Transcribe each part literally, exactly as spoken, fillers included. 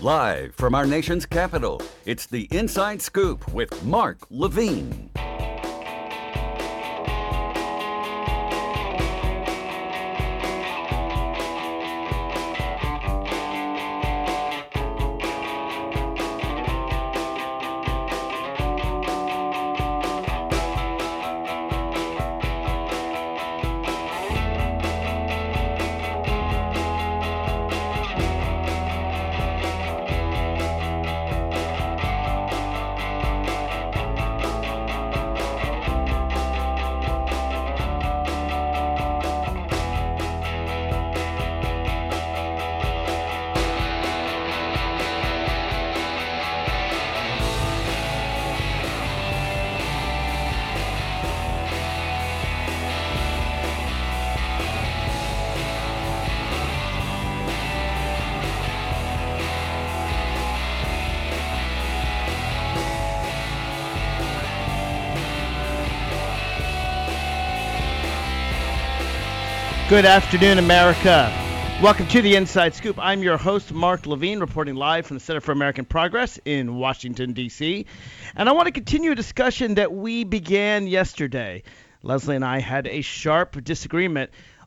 Live from our nation's capital, it's the Inside Scoop with Mark Levine. Good afternoon, America. Welcome to the Inside Scoop. I'm your host, Mark Levine, reporting live from the Center for American Progress in Washington, D C And I want to continue a discussion that we began yesterday. Leslie and I had a sharp disagreement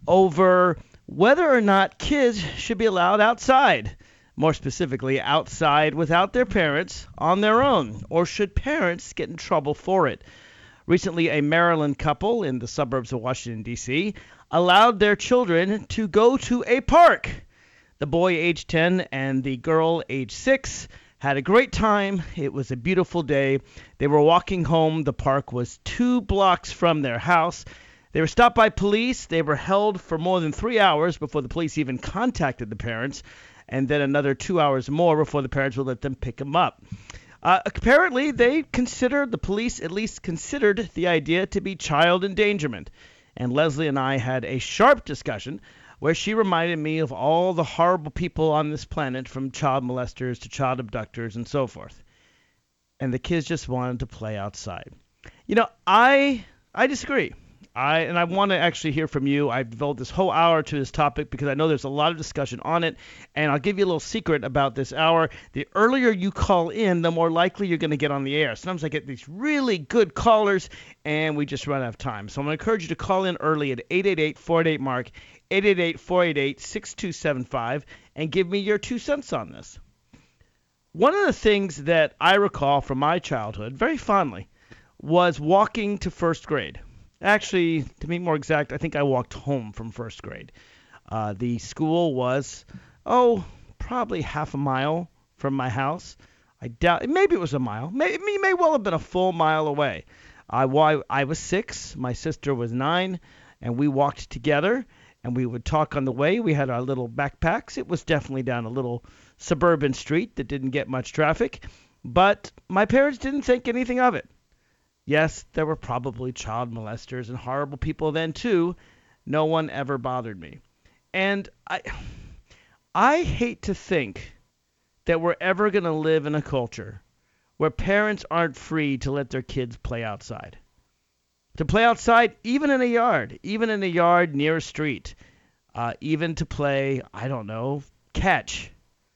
over whether or not kids should be allowed outside. More specifically, outside without their parents on their own, or should parents get in trouble for it? Recently, a Maryland couple in the suburbs of Washington, D C allowed their children to go to a park. The boy, age ten, and the girl, age six, had a great time. It was a beautiful day. They were walking home. The park was two blocks from their house. They were stopped by police. They were held for more than three hours before the police even contacted the parents, and then another two hours more before the parents would let them pick them up. Uh, apparently, they considered, the police at least considered the idea to be child endangerment. And Leslie and I had a sharp discussion where she reminded me of all the horrible people on this planet, from child molesters to child abductors and so forth. And the kids just wanted to play outside. You know, I I disagree. I and I want to actually hear from you. I've devoted this whole hour to this topic because I know there's a lot of discussion on it. And I'll give you a little secret about this hour. The earlier you call in, the more likely you're going to get on the air. Sometimes I get these really good callers, and we just run out of time. So I'm going to encourage you to call in early at eight eight eight, four eight eight, MARK, eight eight eight, four eight eight, six two seven five, and give me your two cents on this. One of the things that I recall from my childhood very fondly was walking to first grade. Actually, to be more exact, I think I walked home from first grade. Uh, the school was, oh, probably half a mile from my house. I doubt, maybe it was a mile. Maybe, it may well have been a full mile away. I, I was six, my sister was nine, and we walked together, and we would talk on the way. We had our little backpacks. It was definitely down a little suburban street that didn't get much traffic, but my parents didn't think anything of it. Yes, there were probably child molesters and horrible people then too. No one ever bothered me. And I I hate to think that we're ever going to live in a culture where parents aren't free to let their kids play outside. To play outside, even in a yard, even in a yard near a street, uh, even to play, I don't know, catch.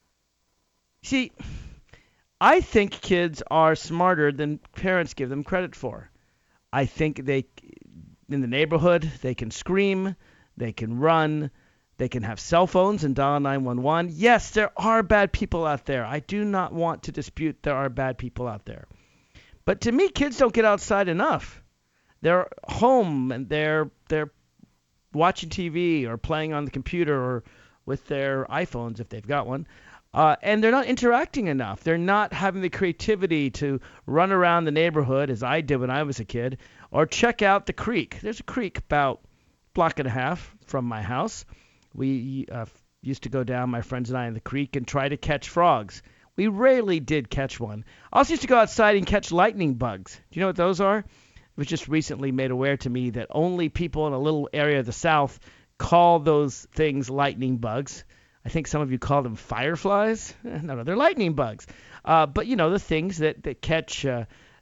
See, I think kids are smarter than parents give them credit for. I think they, in the neighborhood, they can scream, they can run, they can have cell phones and dial nine one one. Yes, there are bad people out there. I do not want to dispute there are bad people out there. But to me, kids don't get outside enough. They're home and they're they're watching T V or playing on the computer or with their iPhones if they've got one. Uh, and they're not interacting enough. They're not having the creativity to run around the neighborhood as I did when I was a kid, or check out the creek. There's a creek about a block and a half from my house. We uh, used to go down, my friends and I, in the creek and try to catch frogs. We rarely did catch one. I also used to go outside and catch lightning bugs. Do you know what those are? It was just recently made aware to me that only people in a little area of the South call those things lightning bugs. I think some of you call them fireflies. No, no, they're lightning bugs. Uh, but, you know, the things that, that catch uh,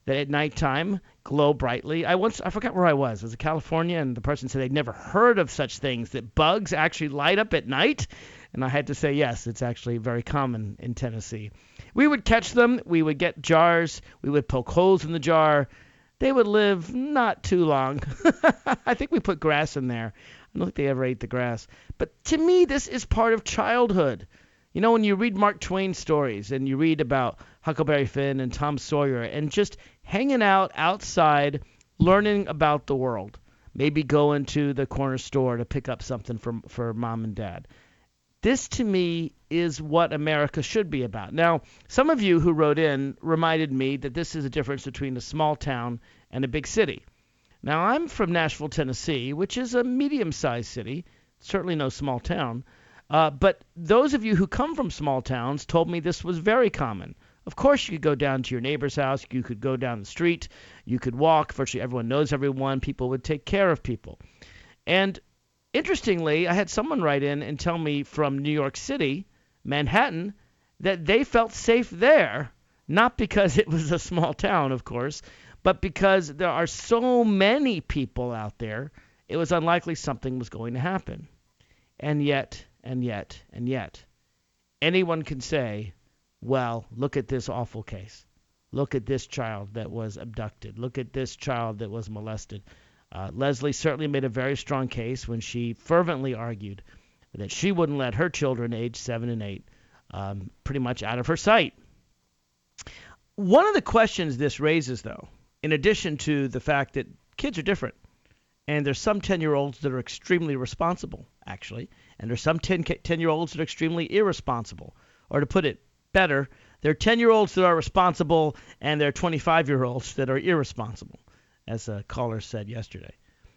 that at nighttime glow brightly. I once I forgot where I was. It was in California, and the person said they'd never heard of such things, that bugs actually light up at night. And I had to say, yes, it's actually very common in Tennessee. We would catch them. We would get jars. We would poke holes in the jar. They would live not too long. I think we put grass in there. I don't think they ever ate the grass. But to me, this is part of childhood. You know, when you read Mark Twain stories and you read about Huckleberry Finn and Tom Sawyer and just hanging out outside, learning about the world, maybe going to the corner store to pick up something for, for mom and dad. This, to me, is what America should be about. Now, some of you who wrote in reminded me that this is a difference between a small town and a big city. Now, I'm from Nashville, Tennessee, which is a medium-sized city, certainly no small town. Uh, but those of you who come from small towns told me this was very common. Of course, you could go down to your neighbor's house. You could go down the street. You could walk. Virtually everyone knows everyone. People would take care of people. And interestingly, I had someone write in and tell me from New York City, Manhattan, that they felt safe there, not because it was a small town, of course, but because there are so many people out there, it was unlikely something was going to happen. And yet, and yet, and yet, anyone can say, well, look at this awful case. Look at this child that was abducted. Look at this child that was molested. Uh, Leslie certainly made a very strong case when she fervently argued that she wouldn't let her children aged seven and eight um, pretty much out of her sight. One of the questions this raises, though, in addition to the fact that kids are different, and there's some ten-year-olds that are extremely responsible, actually, and there's some ten-year-olds that are extremely irresponsible. Or to put it better, there are ten-year-olds that are responsible, and there are twenty-five-year-olds that are irresponsible, as a caller said yesterday.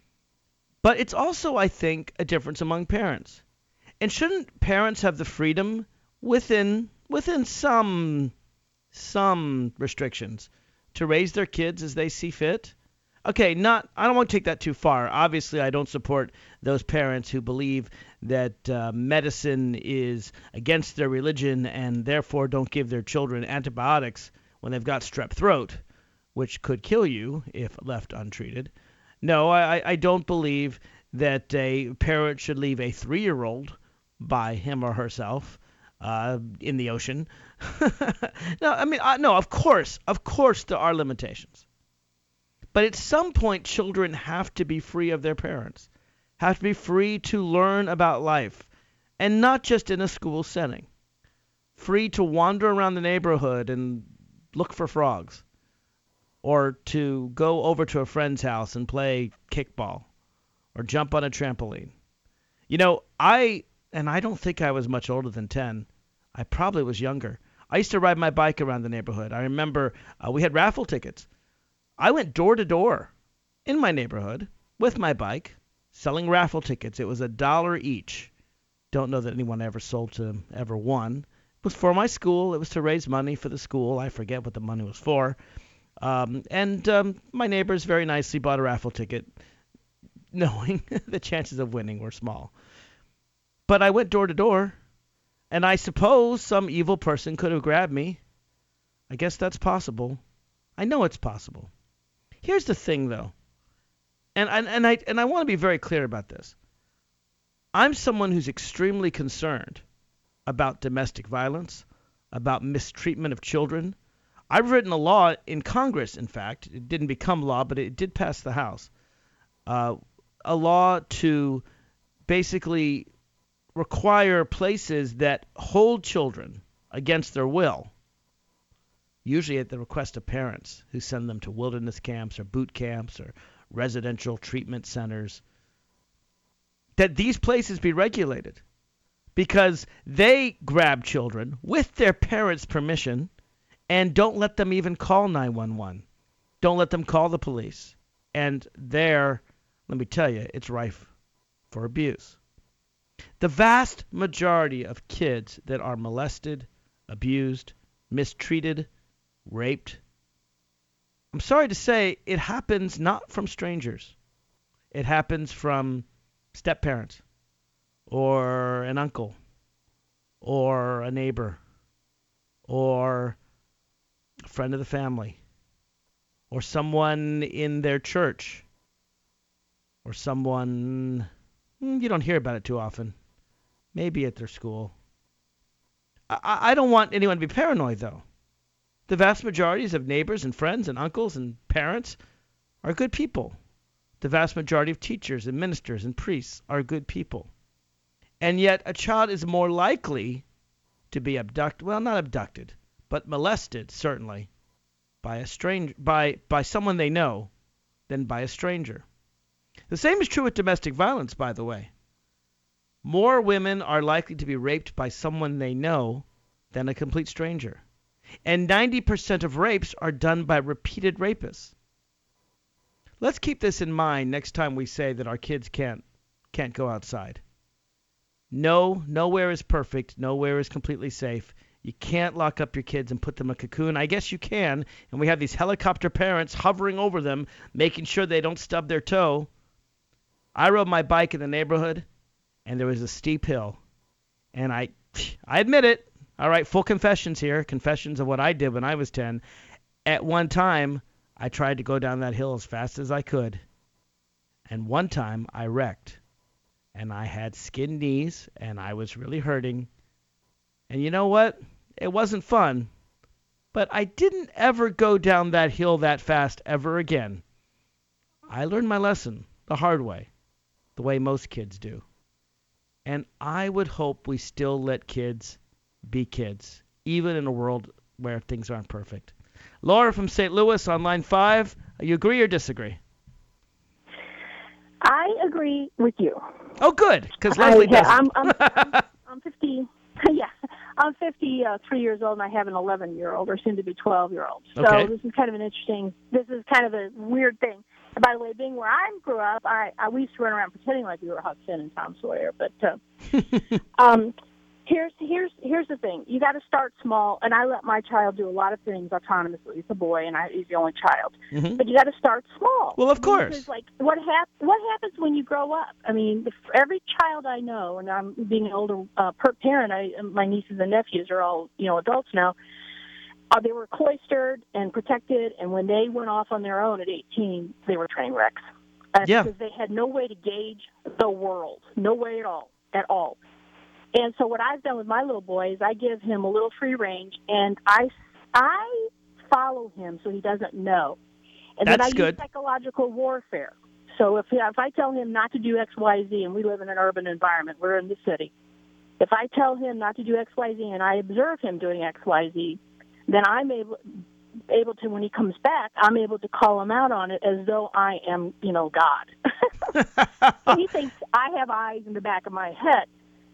But it's also, I think, a difference among parents. And shouldn't parents have the freedom within within some some restrictions to raise their kids as they see fit? Okay, not I don't want to take that too far. Obviously, I don't support those parents who believe that uh, medicine is against their religion and therefore don't give their children antibiotics when they've got strep throat, which could kill you if left untreated. No, I, I don't believe that a parent should leave a three-year-old by him or herself uh, in the ocean. No, I mean, uh, no, of course, of course there are limitations. But at some point, children have to be free of their parents, have to be free to learn about life, and not just in a school setting. Free to wander around the neighborhood and look for frogs, or to go over to a friend's house and play kickball, or jump on a trampoline. You know, I, and I don't think I was much older than ten. I probably was younger. I used to ride my bike around the neighborhood. I remember uh, we had raffle tickets. I went door to door in my neighborhood with my bike selling raffle tickets. It was a dollar each. Don't know that anyone ever sold to them, ever won. It was for my school. It was to raise money for the school. I forget what the money was for. Um, and um, my neighbors very nicely bought a raffle ticket, knowing the chances of winning were small. But I went door to door, and I suppose some evil person could have grabbed me. I guess that's possible. I know it's possible. Here's the thing, though, and, and, and I and I want to be very clear about this. I'm someone who's extremely concerned about domestic violence, about mistreatment of children. I've written a law in Congress, in fact. It didn't become law, but it did pass the House. Uh, a law to basically require places that hold children against their will, usually at the request of parents who send them to wilderness camps or boot camps or residential treatment centers, that these places be regulated because they grab children with their parents' permission and don't let them even call nine one one. Don't let them call the police. And there, let me tell you, it's rife for abuse. The vast majority of kids that are molested, abused, mistreated, raped, I'm sorry to say, it happens not from strangers. It happens from step-parents or an uncle or a neighbor or a friend of the family or someone in their church, or someone, you don't hear about it too often, maybe at their school. I, I don't want anyone to be paranoid, though. The vast majorities of neighbors and friends and uncles and parents are good people. The vast majority of teachers and ministers and priests are good people. And yet a child is more likely to be abducted, well, not abducted, but molested, certainly, by a stranger, by, by someone they know, than by a stranger. The same is true with domestic violence, by the way. More women are likely to be raped by someone they know than a complete stranger. And ninety percent of rapes are done by repeated rapists. Let's keep this in mind next time we say that our kids can't can't go outside. No, nowhere is perfect. Nowhere is completely safe. You can't lock up your kids and put them in a cocoon. I guess you can, and we have these helicopter parents hovering over them, making sure they don't stub their toe. I rode my bike in the neighborhood, and there was a steep hill. And I, I admit it. All right, full confessions here. Confessions of what I did when I was ten. At one time, I tried to go down that hill as fast as I could. And one time, I wrecked. And I had skinned knees, and I was really hurting. And you know what? It wasn't fun. But I didn't ever go down that hill that fast ever again. I learned my lesson the hard way, the way most kids do. And I would hope we still let kids be kids, even in a world where things aren't perfect. Laura from Saint Louis on line five. You agree or disagree? I agree with you. Oh, good, because Leslie I, yeah, doesn't. I'm, I'm, I'm fifty. Yeah, I'm fifty-three years old, and I have an eleven-year-old, or soon-to-be twelve-year-old. So Okay. this is kind of an interesting. This is kind of a weird thing. And by the way, being where I grew up, I, I we used to run around pretending like we were Huck Finn and Tom Sawyer. But uh, um, here's here's here's the thing: you got to start small. And I let my child do a lot of things autonomously. He's a boy, and I, he's the only child. Mhm. But you got to start small. Well, of course. Because, like, what hap- What happens when you grow up? I mean, if every child I know, and I'm being an older uh, per- parent, I, my nieces and nephews are all you know adults now. Uh, they were cloistered and protected, and when they went off on their own at eighteen, they were train wrecks. Uh, Yeah. Because they had no way to gauge the world, no way at all, at all. And so what I've done with my little boy is I give him a little free range, and I, I follow him so he doesn't know. And That's then I good. use psychological warfare. So if if I tell him not to do X, Y, Z, and we live in an urban environment, we're in the city. If I tell him not to do X, Y, Z, and I observe him doing X, Y, Z, then I'm able able to, when he comes back, I'm able to call him out on it as though I am, you know, God. So he thinks I have eyes in the back of my head.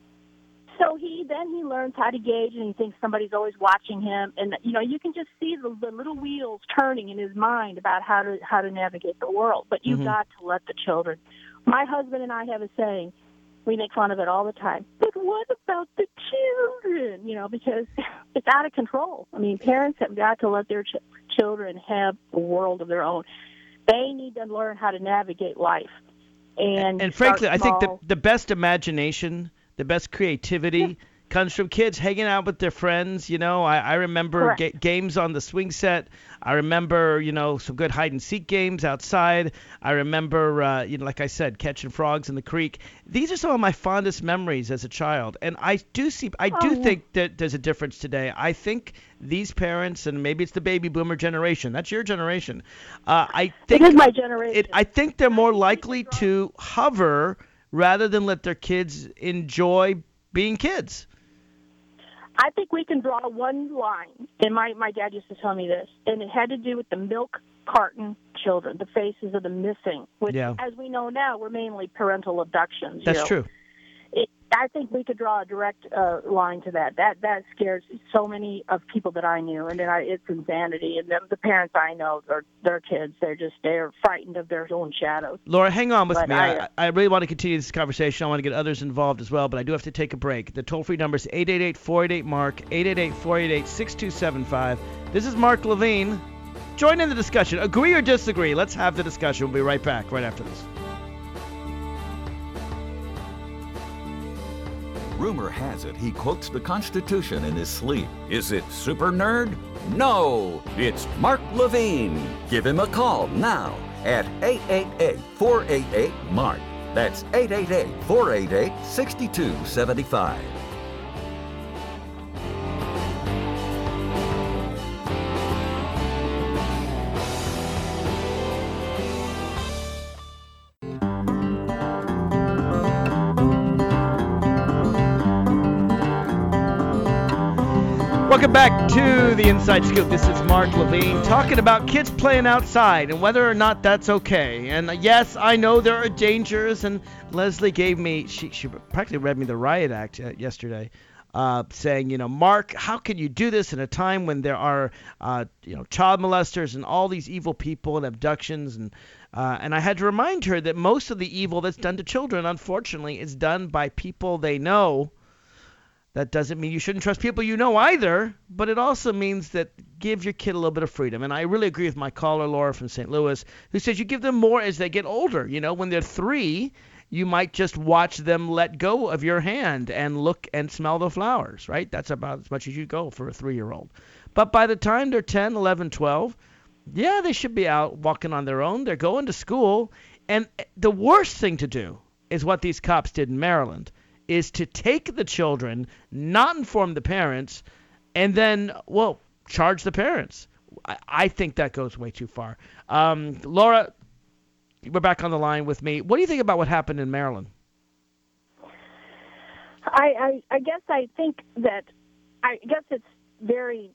So he then he learns how to gauge, and he thinks somebody's always watching him. And you know, you can just see the, the little wheels turning in his mind about how to how to navigate the world. But you've Mhm. got to let the children. My husband and I have a saying. We make fun of it all the time. But what about the children? You know, because it's out of control. I mean, parents have got to let their ch- children have a world of their own. They need to learn how to navigate life. And, And start frankly, I think the, small. the best imagination, the best creativity Yeah. comes from kids hanging out with their friends. You know, I, I remember Correct. ga- games on the swing set. I remember, you know, some good hide and seek games outside. I remember, uh, you know, like I said, catching frogs in the creek. These are some of my fondest memories as a child. And I do see, I do Oh, yeah. think that there's a difference today. I think these parents, and maybe it's the baby boomer generation. That's your generation. Uh, I think It is my generation. It, I think they're more likely to hover rather than let their kids enjoy being kids. I think we can draw one line, and my, my dad used to tell me this, and it had to do with the milk carton children, the faces of the missing, which, Yeah. as we know now, were mainly parental abductions. you That's know. true. It, I think we could draw a direct uh, line to that. That that scares so many of people that I knew, and then I, it's insanity. And the, the parents I know, their their kids, they're just they're frightened of their own shadows. Laura, hang on with But me. I- I, I really want to continue this conversation. I want to get others involved as well, but I do have to take a break. The toll-free number is eight eight eight, four eight eight, M A R K, eight eight eight, four eight eight, six two seven five. This is Mark Levine. Join in the discussion. Agree or disagree? Let's have the discussion. We'll be right back right after this. Rumor has it he quotes the Constitution in his sleep. Is it super nerd? No, it's Mark Levine. Give him a call now at eight eight eight, four eight eight, MARK. That's eight eight eight, four eight eight, six two seven five. Welcome back to the Inside Scoop. This is Mark Levine talking about kids playing outside and whether or not that's okay. And yes, I know there are dangers. And Leslie gave me, she, she practically read me the riot act yesterday, uh, saying, you know, Mark, how can you do this in a time when there are, uh, you know, child molesters and all these evil people and abductions? And uh, and I had to remind her that most of the evil that's done to children, unfortunately, is done by people they know. That doesn't mean you shouldn't trust people you know either, but it also means that give your kid a little bit of freedom. And I really agree with my caller, Laura from Saint Louis, who says you give them more as they get older. You know, when they're three, you might just watch them let go of your hand and look and smell the flowers, right? That's about as much as you go for a three-year-old. But by the time they're ten, eleven, twelve, yeah, they should be out walking on their own. They're going to school. And the worst thing to do is what these cops did in Maryland, is to take the children, not inform the parents, and then, well, charge the parents. I, I think that goes way too far. Um, Laura, we're back on the line with me. What do you think about what happened in Maryland? I, I, I guess I think that, I guess it's very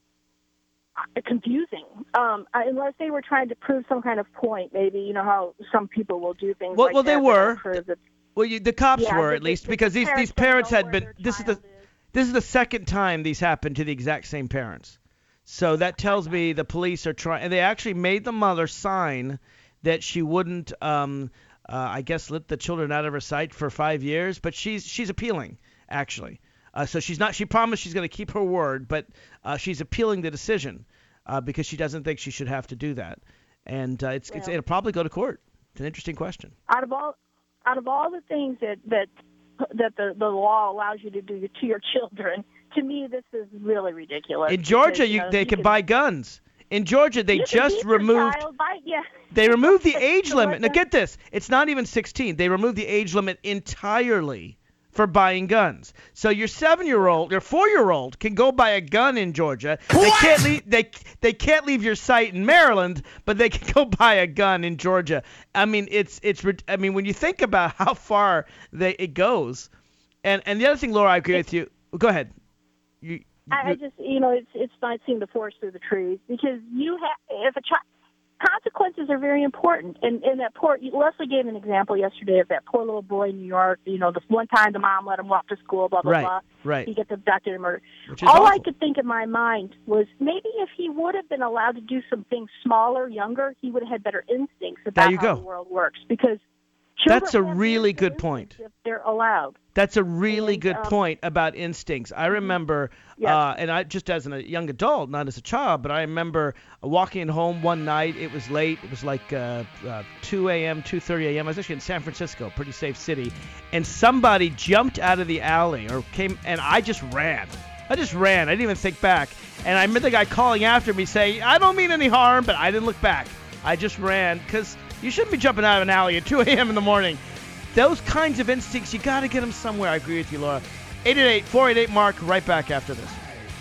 confusing, um, unless they were trying to prove some kind of point, maybe, you know how some people will do things well, like well, that. Well, they were. That Well, you, the cops yeah, were the, at least the, because the these parents these parents don't had know been. where their This is the child is. this is the second time these happened to the exact same parents. So that tells me the police are trying, and they actually made the mother sign that she wouldn't, um, uh, I guess, let the children out of her sight for five years. But she's she's appealing actually. Uh, so she's not. She promised she's going to keep her word, but uh, she's appealing the decision uh, because she doesn't think she should have to do that. And uh, it's, Yeah. it's it'll probably go to court. It's an interesting question. Out of all, out of all the things that that that the, the law allows you to do to your children, to me this is really ridiculous. In Georgia, because, you, know, they you can buy guns. In Georgia, they you can just beat your removed. child by- yeah. They removed the age So limit. Now let get this, it's not even sixteen. They removed the age limit entirely for buying guns. So your seven-year-old, your four-year-old can go buy a gun in Georgia. They can't leave. They they can't leave your site in Maryland, but they can go buy a gun in Georgia. I mean, it's it's. I mean, when you think about how far they it goes, and and the other thing, Laura, I agree with you. Go ahead. You, I, I just, you know, it's it's not seeing the forest through the trees because you have if a child. Consequences are very important, and, and that poor Leslie gave an example yesterday of that poor little boy in New York. You know, the one time the mom let him walk to school, blah blah Right, blah. right. He gets abducted and murdered. Which is All I awful. could think in my mind was maybe if he would have been allowed to do some things smaller, younger, he would have had better instincts about you how go. the world works. Because children That's a have really very good point. instincts if they're allowed. That's a really And, good um, point about instincts. I remember, Yes. uh, and I just as a young adult, not as a child, but I remember walking home one night. It was late. It was like uh, uh, two a.m., two thirty a.m. I was actually in San Francisco, pretty safe city, and somebody jumped out of the alley or came, and I just ran. I just ran. I didn't even think back. And I remember the guy calling after me saying, I don't mean any harm, but I didn't look back. I just ran because you shouldn't be jumping out of an alley at two a.m. in the morning. Those kinds of instincts, you got to get them somewhere. I agree with you, Laura. eight eight eight, four eight eight, MARK, right back after this.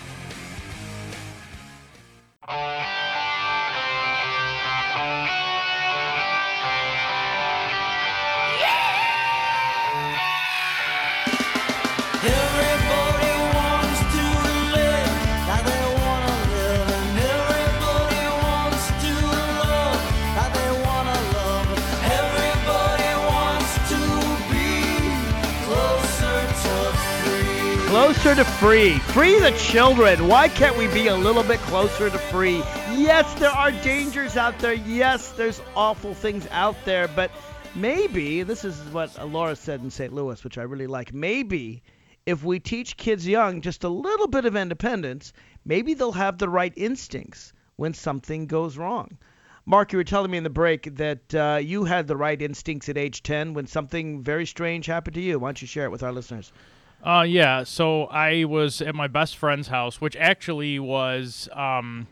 Everybody wants to live how they want to live, and everybody wants to love how they want to love. Everybody wants to be closer to free. Closer to free. Free the children. Why can't we be a little bit closer to free? Yes, there are dangers out there. Yes, there's awful things out there. But maybe, this is what Laura said in Saint Louis, which I really like, maybe if we teach kids young just a little bit of independence, maybe they'll have the right instincts when something goes wrong. Mark, you were telling me in the break that uh, you had the right instincts at age ten when something very strange happened to you. Why don't you share it with our listeners? Uh, yeah, so I was at my best friend's house, which actually was um,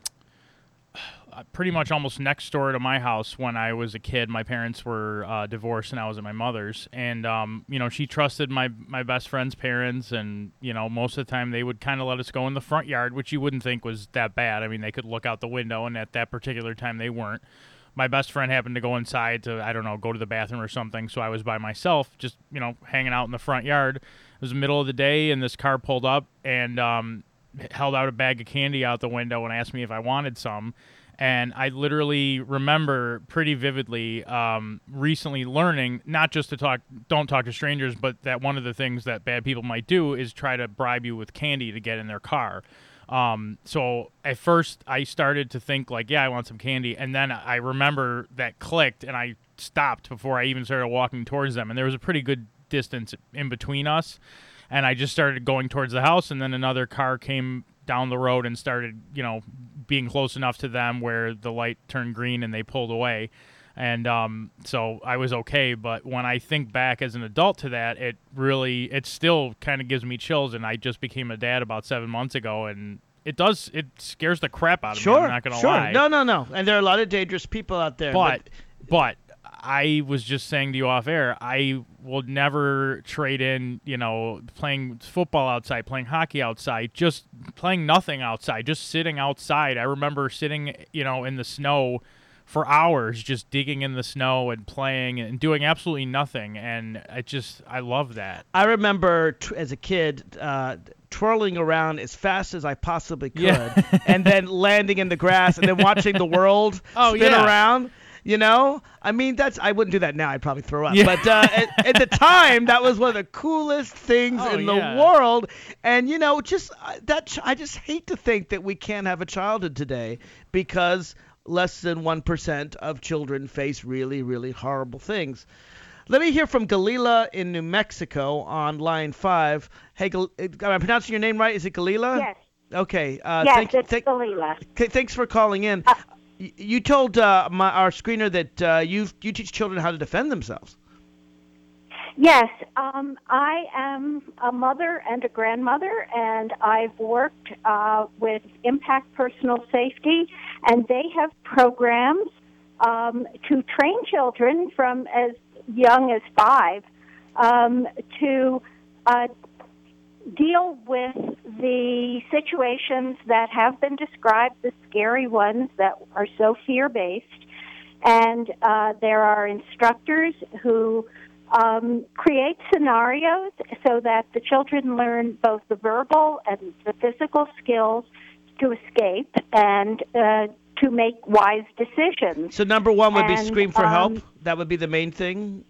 pretty much almost next door to my house when I was a kid. My parents were uh, divorced, and I was at my mother's. And, um, you know, she trusted my, my best friend's parents, and, you know, most of the time they would kind of let us go in the front yard, which you wouldn't think was that bad. I mean, they could look out the window, and at that particular time they weren't. My best friend happened to go inside to, I don't know, go to the bathroom or something, so I was by myself, just, you know, hanging out in the front yard. It was the middle of the day, and this car pulled up and um, held out a bag of candy out the window and asked me if I wanted some. And I literally remember pretty vividly um, recently learning not just to talk, don't talk to strangers, but that one of the things that bad people might do is try to bribe you with candy to get in their car. Um, so at first I started to think like, yeah, I want some candy. And then I remember that clicked and I stopped before I even started walking towards them. And there was a pretty good distance in between us. And I just started going towards the house, and then another car came down the road and started, you know, being close enough to them where the light turned green and they pulled away. And um, so I was okay. But when I think back as an adult to that, it really, it still kind of gives me chills. And I just became a dad about seven months ago, and it does, it scares the crap out of Sure, me. I'm not going to sure. lie. No, no, no. And there are a lot of dangerous people out there. But, but I was just saying to you off air, I will never trade in, you know, playing football outside, playing hockey outside, just playing nothing outside, just sitting outside. I remember sitting, you know, in the snow for hours, just digging in the snow and playing and doing absolutely nothing. And I just, I love that. I remember t- as a kid uh, twirling around as fast as I possibly could, Yeah. and then landing in the grass, and then watching the world Oh, spin yeah. around. You know, I mean, that's I wouldn't do that now. I'd probably throw up. Yeah. But uh, at, at the time, that was one of the coolest things Oh, in the yeah. world. And you know, just uh, that ch- I just hate to think that we can't have a childhood today because less than one percent of children face really, really horrible things. Let me hear from Galila in New Mexico on line five. Hey, Gal- am I pronouncing your name right? Is it Galila? Yes. Okay. Uh, Yes, thank, it's thank, Galila. okay, thanks for calling in. Uh, Y- You told uh, my, our screener that uh, you you teach children how to defend themselves. Yes, um, I am a mother and a grandmother, and I've worked uh, with Impact Personal Safety, and they have programs um, to train children from as young as five um, to uh, deal with the situations that have been described, the scary ones that are so fear-based. And uh, there are instructors who um, create scenarios so that the children learn both the verbal and the physical skills to escape and uh, to make wise decisions. So number one would be And, scream for help. um, That would be the main thing.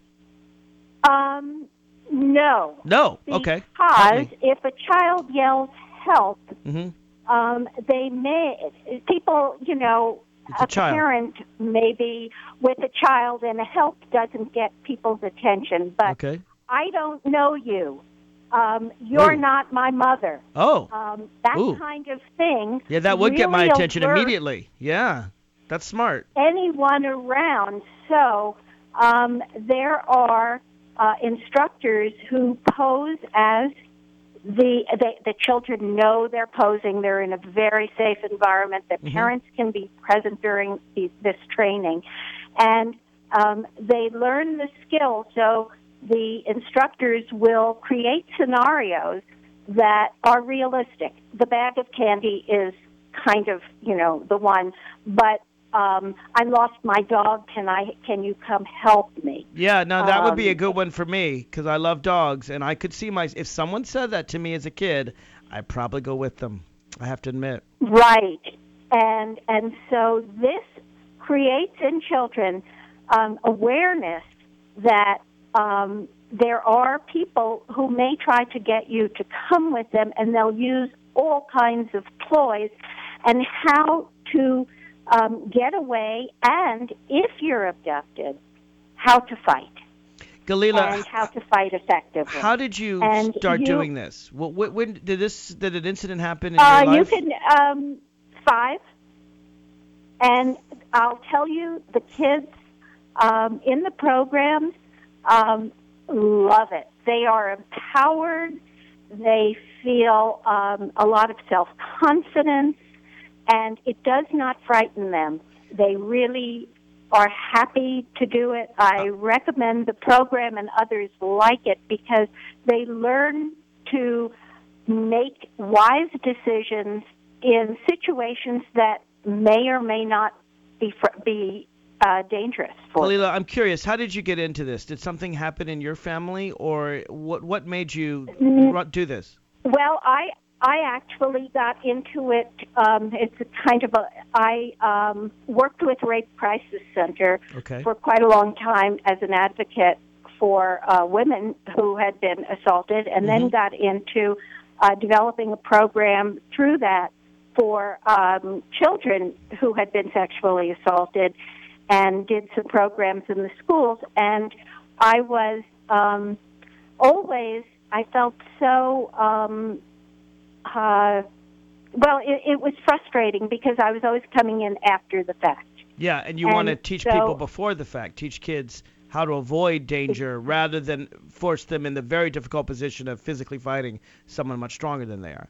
Um, no. No. Okay. Because if a child yells help, Mm-hmm. um, they may, people, you know, It's a child. parent maybe with a child and a help doesn't get people's attention. But Okay. I don't know you. Um, you're Ooh. not my mother. Oh. Um, that Ooh. kind of thing. Yeah, that would get my really attention alert immediately. Yeah. That's smart. anyone around. So um, there are uh, instructors who pose as the, the the children know they're posing. They're in a very safe environment. Their Mhm. parents can be present during the, this training, and um, they learn the skill. So the instructors will create scenarios that are realistic. The bag of candy is kind of, you know, the one, but um, I lost my dog. Can I? Can you come help me? Yeah, no, that would be a Um, good one for me because I love dogs, and I could see my if someone said that to me as a kid, I'd probably go with them. I have to admit. Right, and and so this creates in children um, awareness that um, there are people who may try to get you to come with them, and they'll use all kinds of ploys, and how to um, get away, and if you're abducted, how to fight, Galila, and how to fight effectively. how did you And start you- doing this? Wh- wh- when did this did an incident happen in Uh, your you life? can um, five, and I'll tell you, the kids um, in the programs um, love it. They are empowered. they feel um, a lot of self-confidence, and it does not frighten them. They really are happy to do it. I recommend the program, and others like it because they learn to make wise decisions in situations that may or may not be fr- be uh, dangerous for them. Galila, I'm curious. How did you get into this? Did something happen in your family, or what? What made you Mm. ru- do this? Well, I I actually got into it. Um, it's a kind of a. I um, worked with Rape Crisis Center Okay. for quite a long time as an advocate for uh, women who had been assaulted, and then Mhm. got into uh, developing a program through that for um, children who had been sexually assaulted, and did some programs in the schools. And I was um, always. I felt so. Um, Uh, well, it, it was frustrating because I was always coming in after the fact. Yeah, and you And want to teach so- people before the fact, teach kids how to avoid danger rather than force them in the very difficult position of physically fighting someone much stronger than they are.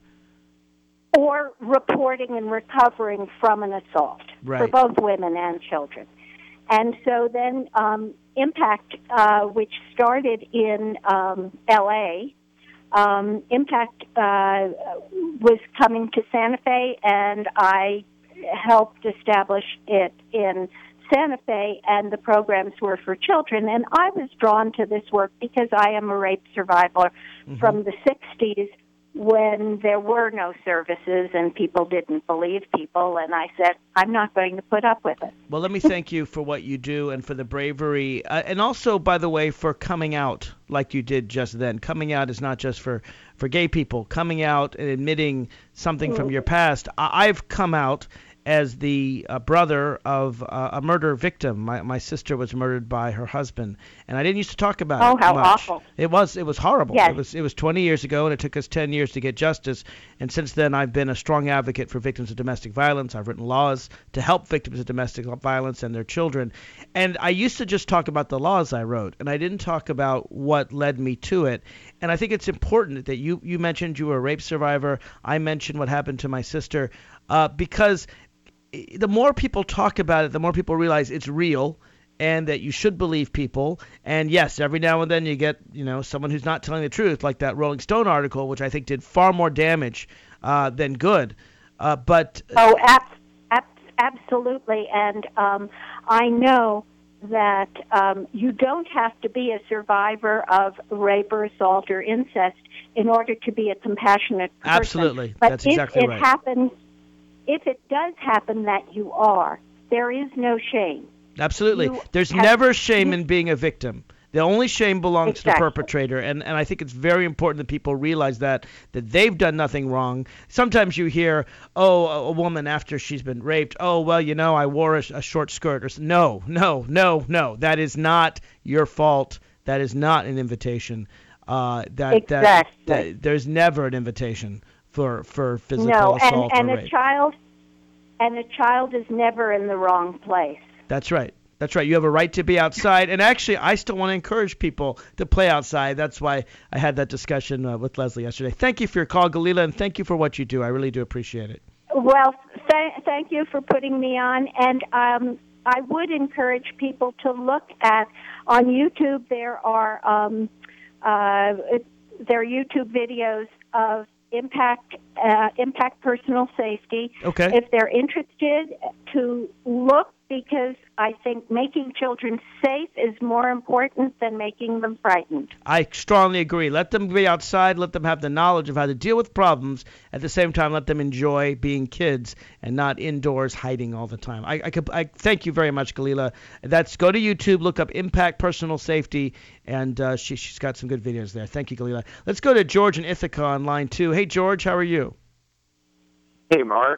Or reporting and recovering from an assault for Right. both women and children. And so then um, Impact, uh, which started in um, L A, um, Impact uh, was coming to Santa Fe, and I helped establish it in Santa Fe, and the programs were for children. And I was drawn to this work because I am a rape survivor Mhm. from the sixties, when there were no services and people didn't believe people, and I said, I'm not going to put up with it. Well, let me thank you for what you do and for the bravery, uh, and also, by the way, for coming out like you did just then. Coming out is not just for, for gay people. Coming out and admitting something from your past. I- I've come out as the uh, brother of uh, a murder victim. My my sister was murdered by her husband, and I didn't used to talk about Oh, it how much. awful. It was it was horrible. Yes. It was it was twenty years ago, and it took us ten years to get justice. And since then, I've been a strong advocate for victims of domestic violence. I've written laws to help victims of domestic violence and their children. And I used to just talk about the laws I wrote, and I didn't talk about what led me to it. And I think it's important that you you mentioned you were a rape survivor. I mentioned what happened to my sister, uh, because the more people talk about it, the more people realize it's real and that you should believe people. And yes, every now and then you get, you know, someone who's not telling the truth, like that Rolling Stone article, which I think did far more damage uh, than good. Uh, but Oh, ab- ab- absolutely. And um, I know that um, you don't have to be a survivor of rape or assault or incest in order to be a compassionate person. Absolutely. But That's if exactly it right. happens, if it does happen that you are, there is no shame. Absolutely. You There's have- never shame in being a victim. The only shame belongs to the Exactly. perpetrator, and, and I think it's very important that people realize that, that they've done nothing wrong. Sometimes you hear, oh, a, a woman after she's been raped, oh, well, you know, I wore a, a short skirt. Or s- No, no, no, no. That is not your fault. That is not an invitation. Uh, that, Exactly. that, that There's never an invitation for, for physical No, and, assault and or a rape. child and a child is never in the wrong place. That's right. That's right. You have a right to be outside. And actually, I still want to encourage people to play outside. That's why I had that discussion uh, with Leslie yesterday. Thank you for your call, Galila, and thank you for what you do. I really do appreciate it. Well, th- thank you for putting me on. And um, I would encourage people to look at, on YouTube, there are, um, uh, it, there are YouTube videos of impact, uh, impact personal safety. Okay. If they're interested, to look, because I think making children safe is more important than making them frightened. I strongly agree. Let them be outside. Let them have the knowledge of how to deal with problems. At the same time, let them enjoy being kids and not indoors hiding all the time. I, I, could, I thank you very much, Galila. That's go to YouTube, look up Impact Personal Safety, and uh, she, she's got some good videos there. Thank you, Galila. Let's go to George in Ithaca on line two. Hey, George, how are you? Hey, Mark.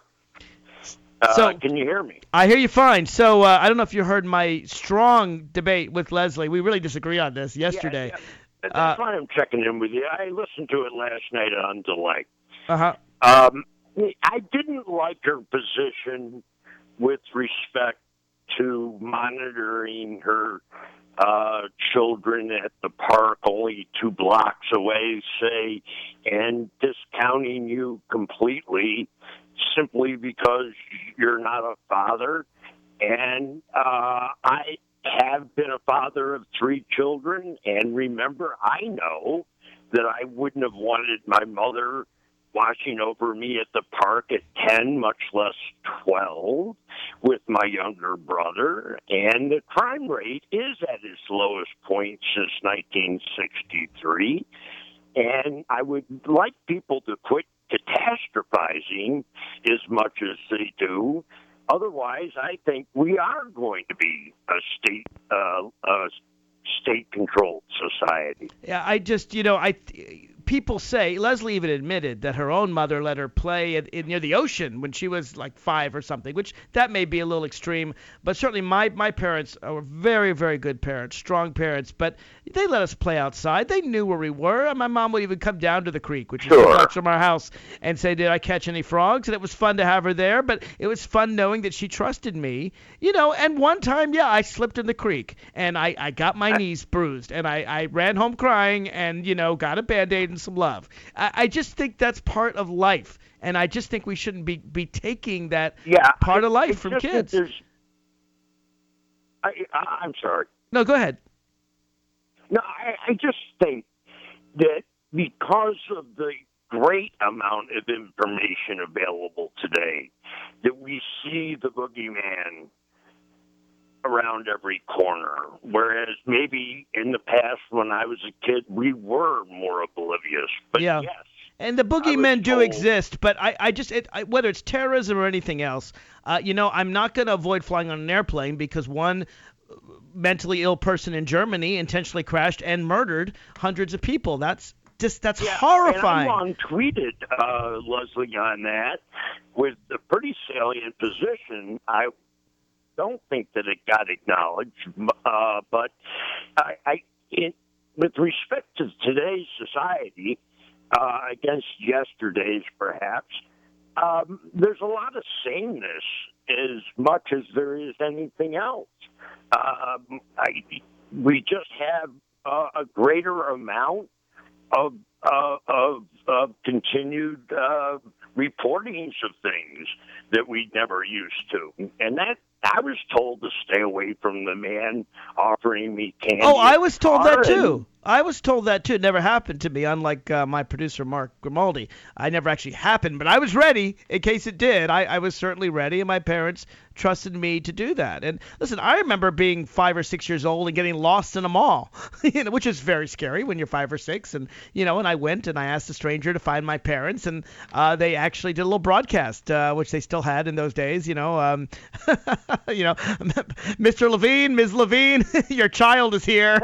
Uh, So- can you hear me? I hear you fine. So uh, I don't know if you heard my strong debate with Leslie. We really disagree on this yesterday. Yeah, yeah. Uh, That's why I'm checking in with you. I listened to it last night on delay. Uh-huh. Um, I didn't like her position with respect to monitoring her uh, children at the park only two blocks away, say, and discounting you completely simply because you're not a father. And uh, I have been a father of three children, and remember, I know that I wouldn't have wanted my mother watching over me at the park at ten, much less twelve, with my younger brother. And the crime rate is at its lowest point since nineteen sixty-three. And I would like people to quit catastrophizing as much as they do. Otherwise, I think we are going to be a state uh, a state-controlled society. Yeah, I just, you know, I people say, Leslie even admitted that her own mother let her play at, in, near the ocean when she was like five or something, which that may be a little extreme, but certainly my, my parents were very, very good parents, strong parents, but they let us play outside. They knew where we were, and my mom would even come down to the creek, which is two blocks from our house, and say, did I catch any frogs? And it was fun to have her there, but it was fun knowing that she trusted me, you know, and one time, yeah, I slipped in the creek, and I, I got my knees bruised, and I, I ran home crying and, you know, got a Band-Aid and some love. I, I just think that's part of life, and I just think we shouldn't be, be taking that yeah, part I, of life from kids. I, I, I'm sorry. No, go ahead. No, I, I just think that because of the great amount of information available today, that we see the boogeyman around every corner, whereas maybe in the past when I was a kid, we were more oblivious. But yeah. yes. And the boogeymen do told. exist, but I, I just, it, I, whether it's terrorism or anything else, uh, you know, I'm not going to avoid flying on an airplane because one mentally ill person in Germany intentionally crashed and murdered hundreds of people. That's just, that's yeah, horrifying. And I long tweeted uh, Leslie on that with a pretty salient position. I don't think that it got acknowledged, uh, but I, I it, with respect to today's society, uh, against yesterday's perhaps, um, there's a lot of sameness as much as there is anything else. Um, I, we just have uh, a greater amount of uh, of, of continued uh, reportings of things that we never used to, and that. I was told to stay away from the man offering me candy. Oh, I was told that too. And, I was told that too. It never happened to me, unlike uh, my producer, Mark Grimaldi. I never actually happened, but I was ready in case it did. I, I was certainly ready, and my parents trusted me to do that. And listen, I remember being five or six years old and getting lost in a mall, you know, which is very scary when you're five or six. And, you know, and I went and I asked a stranger to find my parents, and uh, they actually did a little broadcast, uh, which they still had in those days, you know. Um, you know, Mister Levine, Miz Levine, your child is here.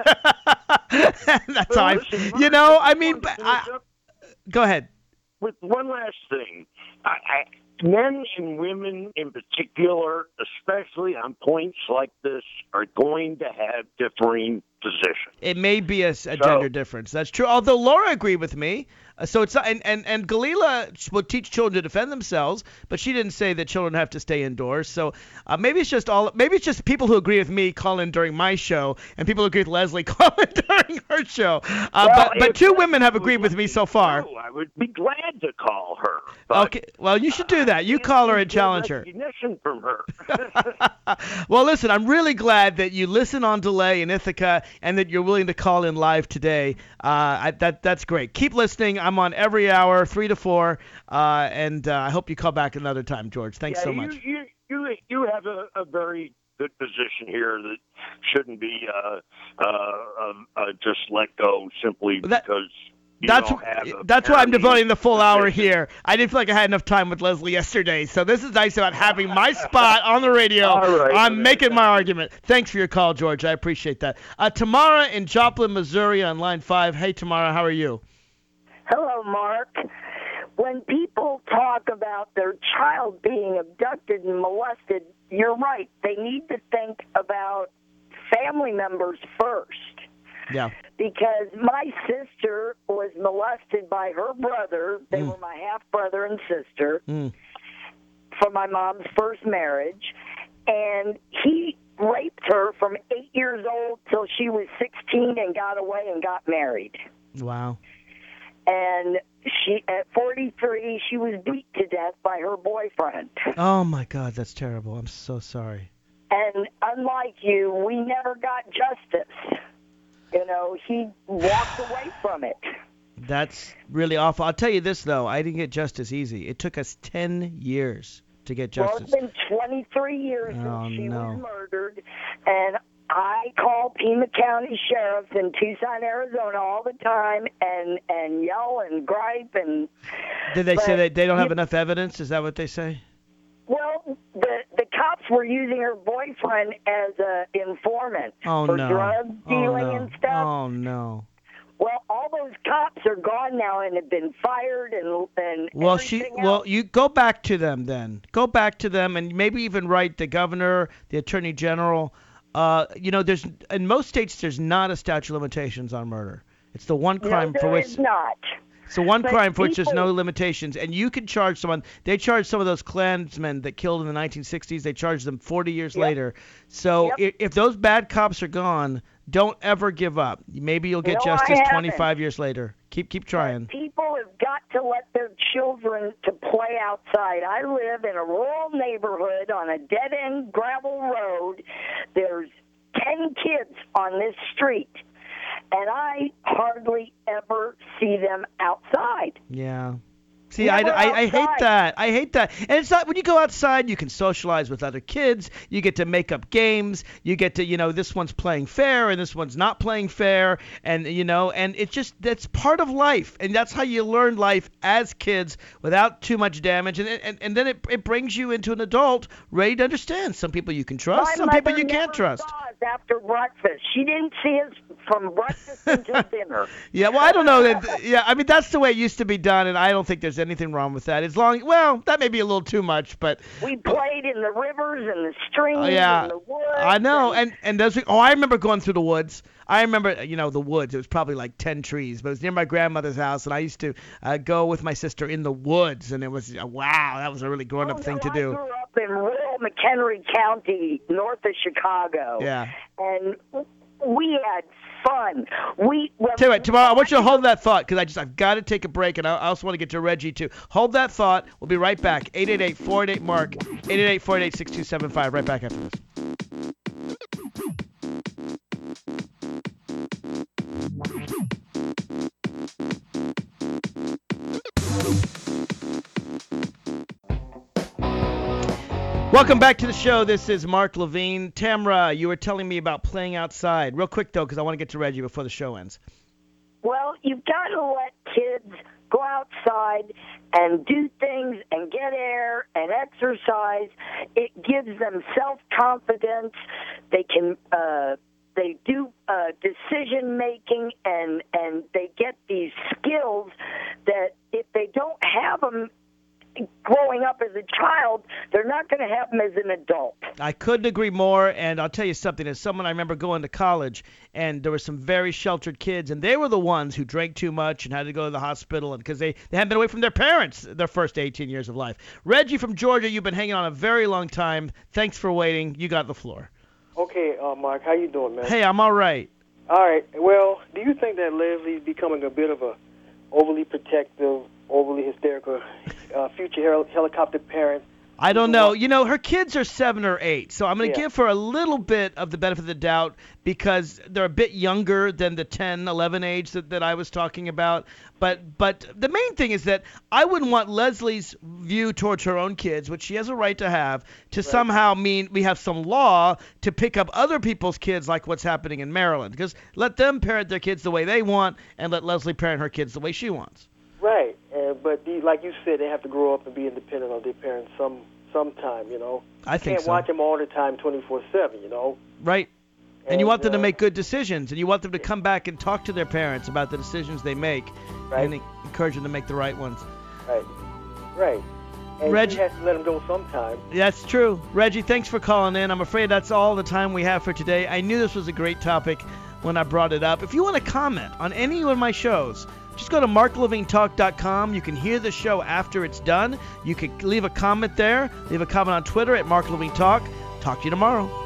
That's how I, you know, I mean, I, go ahead. With one last thing, I, I, men and women in particular, especially on points like this, are going to have differing positions. It may be a, a So- gender difference. That's true. Although Laura agreed with me. Uh, So it's not, and, and, and Galila will teach children to defend themselves, but she didn't say that children have to stay indoors. So uh, maybe it's just all maybe it's just people who agree with me call in during my show, and people who agree with Leslie call in during her show. Uh, Well, but but if two that women have would agreed with let me so far. through, I would be glad to call her. But Okay, well you should do that. You I call her can't and get challenge her. recognition from her. Well, listen, I'm really glad that you listen on delay in Ithaca and that you're willing to call in live today. Uh, I, that that's great. Keep listening. I'm on every hour, three to four, uh, and uh, I hope you call back another time, George. Thanks yeah, so you, much. You, you, you have a, a very good position here that shouldn't be uh, uh, uh, uh, just let go simply That- because you That's don't have a that's why I'm paramedic devoting the full hour position. here. I didn't feel like I had enough time with Leslie yesterday, so this is nice about having my spot on the radio. All right. I'm making my argument. Thanks for your call, George. I appreciate that. Uh, Tamara in Joplin, Missouri, on line five. Hey, Tamara, how are you? Hello, Mark. When people talk about their child being abducted and molested, you're right. They need to think about family members first. Yeah. Because my sister was molested by her brother. They Mm. were my half-brother and sister Mm. from my mom's first marriage. And he raped her from eight years old till she was sixteen and got away and got married. Wow. And she, at forty-three, she was beat to death by her boyfriend. Oh, my God, that's terrible. I'm so sorry. And unlike you, we never got justice. You know, he walked away from it. That's really awful. I'll tell you this, though. I didn't get justice easy. It took us ten years to get Well, justice. it's been twenty-three years Oh, since she no. was murdered, and I call Pima County Sheriff in Tucson, Arizona all the time and, and yell and gripe. And Did they say but that they don't have you- enough evidence? Is that what they say? Well, the the cops were using her boyfriend as a informant Oh, for no. drug Oh, dealing no. and stuff. Oh, no. Well, all those cops are gone now and have been fired and and Well, she. everything Well, else. you go back to them then. Go back to them and maybe even write the governor, the attorney general. Uh, you know, there's in most states there's not a statute of limitations on murder. It's the one crime no, for there which is not. it's the one but crime for which there's no people- limitations, and you can charge someone. They charged some of those Klansmen that killed in the nineteen sixties. They charged them forty years Yep. later. So Yep. if, if those bad cops are gone, don't ever give up. Maybe you'll get No, I justice haven't. twenty-five years later. Keep keep trying. People have got to let their children to play outside. I live in a rural neighborhood on a dead-end gravel road. There's ten kids on this street, and I hardly ever see them outside. Yeah. See, I, Never I, I hate outside. that. I hate that. And it's not when you go outside, you can socialize with other kids. You get to make up games. You get to, you know, this one's playing fair and this one's not playing fair. And, you know, and it's just, that's part of life. And that's how you learn life as kids without too much damage. And and, and then it, it brings you into an adult ready to understand. Some people you can trust, My some people mother you can't never trust. saw us after breakfast. She didn't see us from breakfast until dinner. Yeah, well, I don't know that. Yeah, I mean that's the way it used to be done, and I don't think there's anything wrong with that. As long, well, that may be a little too much, but We played in the rivers and the streams oh, yeah, and the woods. I know. and- And and those. Oh, I remember going through the woods. I remember, you know, the woods. It was probably like ten trees, but it was near my grandmother's house, and I used to uh, go with my sister in the woods, and it was uh, wow, that was a really grown-up Oh, thing no, to do. I grew up in rural McHenry County, north of Chicago. Yeah. And we had fun. We when Tell you what, tomorrow I want you to hold that thought because I just I've got to take a break, and I I also want to get to Reggie too. Hold that thought. We'll be right back. eight eight eight, four eight eight, Mark. eight eight eight, four eight eight, six two seven five. Right back after this. Welcome back to the show. This is Mark Levine. Tamra, you were telling me about playing outside. Real quick, though, because I want to get to Reggie before the show ends. Well, you've got to let kids go outside and do things and get air and exercise. It gives them self-confidence. They can uh, they do uh, decision making and and they get these skills that if they don't have them growing up as a child, they're not going to have them as an adult. I couldn't agree more, and I'll tell you something. As someone, I remember going to college, and there were some very sheltered kids, and they were the ones who drank too much and had to go to the hospital because they, they hadn't been away from their parents their first eighteen years of life. Reggie from Georgia, you've been hanging on a very long time. Thanks for waiting. You got the floor. Okay, uh, Mark, how you doing, man? Hey, I'm all right. All right. Well, do you think that Leslie's becoming a bit of a overly protective, overly hysterical uh, future hel- helicopter parent? I don't know. You know, her kids are seven or eight, so I'm going to Yeah. give her a little bit of the benefit of the doubt because they're a bit younger than the ten, eleven age that, that I was talking about. But but the main thing is that I wouldn't want Leslie's view towards her own kids, which she has a right to have, to somehow mean we have some law to pick up other people's kids like what's happening in Maryland. Because let them parent their kids the way they want and let Leslie parent her kids the way she wants. Right. Uh, but the, like you said, they have to grow up and be independent of their parents some sometime, you know. I think Can't so. watch them all the time twenty-four seven, you know. Right. And you want them to uh, make good decisions, and you want them to come back and talk to their parents about the decisions they make, Right. and encourage them to make the right ones. Right. Right. And Reg- you have to let them go sometime. That's true. Reggie, thanks for calling in. I'm afraid that's all the time we have for today. I knew this was a great topic when I brought it up. If you want to comment on any of my shows, just go to mark levine talk dot com. You can hear the show after it's done. You can leave a comment there. Leave a comment on Twitter at mark levine talk. Talk to you tomorrow.